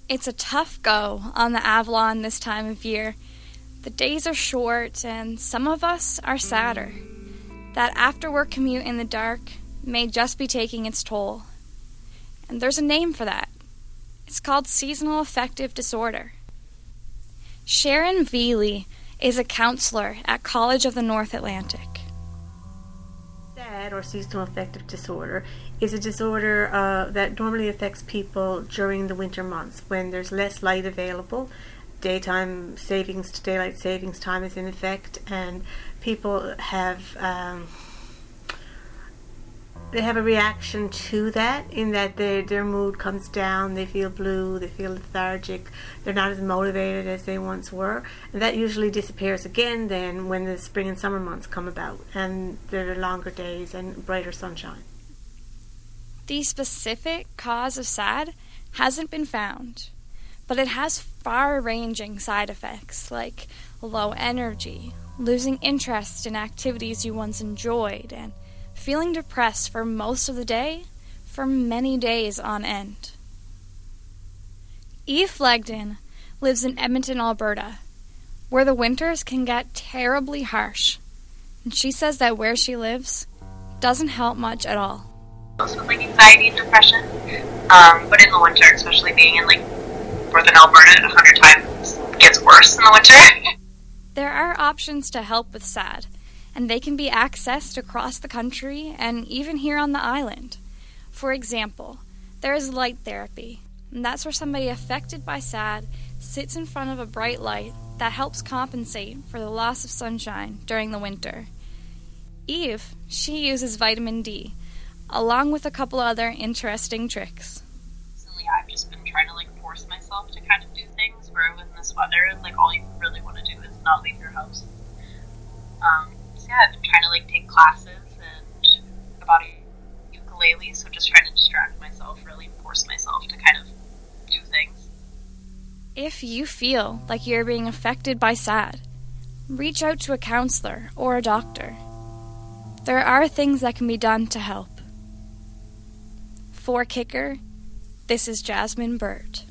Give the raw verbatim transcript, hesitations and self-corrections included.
It's a tough go on the Avalon this time of year. The days are short, and some of us are sadder. That after-work commute in the dark may just be taking its toll. And there's a name for that. It's called seasonal affective disorder. Sharon Veely is a counselor at College of the North Atlantic. SAD, or seasonal affective disorder, is a disorder uh, that normally affects people during the winter months when there's less light available. Daytime savings to daylight savings time is in effect, and people have um, they have a reaction to that, in that their their mood comes down, they feel blue, they feel lethargic, they're not as motivated as they once were, and that usually disappears again then when the spring and summer months come about and there are longer days and brighter sunshine. The specific cause of SAD hasn't been found, but it has far-ranging side effects like low energy, losing interest in activities you once enjoyed, and feeling depressed for most of the day for many days on end. Eve Flegden lives in Edmonton, Alberta, where the winters can get terribly harsh, and she says that where she lives doesn't help much at all. Also with like anxiety and depression, um, but in the winter, especially being in like northern Alberta, a hundred times gets worse in the winter. There are options to help with SAD, and they can be accessed across the country and even here on the island. For example, there is light therapy, and that's where somebody affected by SAD sits in front of a bright light that helps compensate for the loss of sunshine during the winter. Eve, she uses vitamin D, along with a couple other interesting tricks. Recently, I've just been trying to like force myself to kind of do things where in this weather, like all you really want to do is not leave your house. Um, so yeah, I've been trying to like take classes and about a ukulele, so just trying to distract myself, really force myself to kind of do things. If you feel like you're being affected by SAD, reach out to a counselor or a doctor. There are things that can be done to help. For Kicker, this is Jasmine Burt.